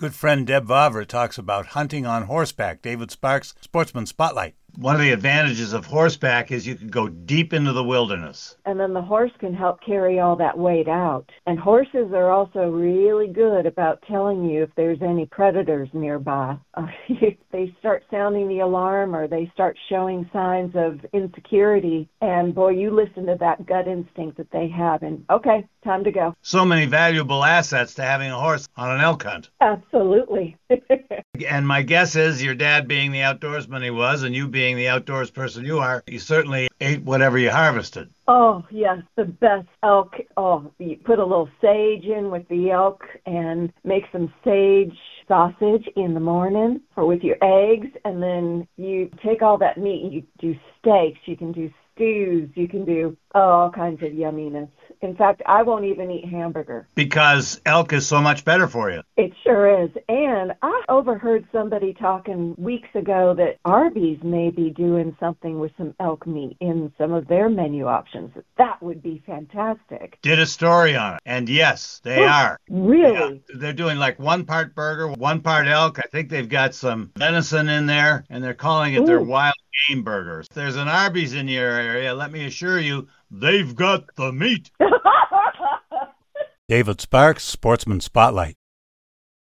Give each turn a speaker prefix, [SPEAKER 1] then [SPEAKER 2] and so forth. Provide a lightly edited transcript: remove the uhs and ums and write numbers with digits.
[SPEAKER 1] Good friend Deb Vavra talks about hunting on horseback. David Sparks, Sportsman Spotlight. One of the advantages of horseback is you can go deep into the wilderness.
[SPEAKER 2] And then the horse can help carry all that weight out. And horses are also really good about telling you if there's any predators nearby. If they start sounding the alarm or they start showing signs of insecurity, and boy, you listen to that gut instinct that they have, and okay, time to go.
[SPEAKER 1] So many valuable assets to having a horse on an elk hunt.
[SPEAKER 2] Absolutely.
[SPEAKER 1] And my guess is your dad being the outdoorsman he was, and you being the outdoors person you are, you certainly ate whatever you harvested.
[SPEAKER 2] Oh, yes, the best elk. Oh, you put a little sage in with the elk and make some sage sausage in the morning or with your eggs, and then you take all that meat and you do steaks, you can do stews, you can do all kinds of yumminess. In fact, I won't even eat hamburger.
[SPEAKER 1] Because elk is so much better for you.
[SPEAKER 2] It sure is. And I overheard somebody talking weeks ago that Arby's may be doing something with some elk meat in some of their menu options. That would be fantastic.
[SPEAKER 1] Did a story on it. And yes, they are.
[SPEAKER 2] Really?
[SPEAKER 1] Yeah. They're doing like 1 part burger, 1 part elk. I think they've got some venison in there, and they're calling it their wild game burgers. If there's an Arby's in your area, let me assure you, they've got the meat. David Sparks, Sportsman Spotlight.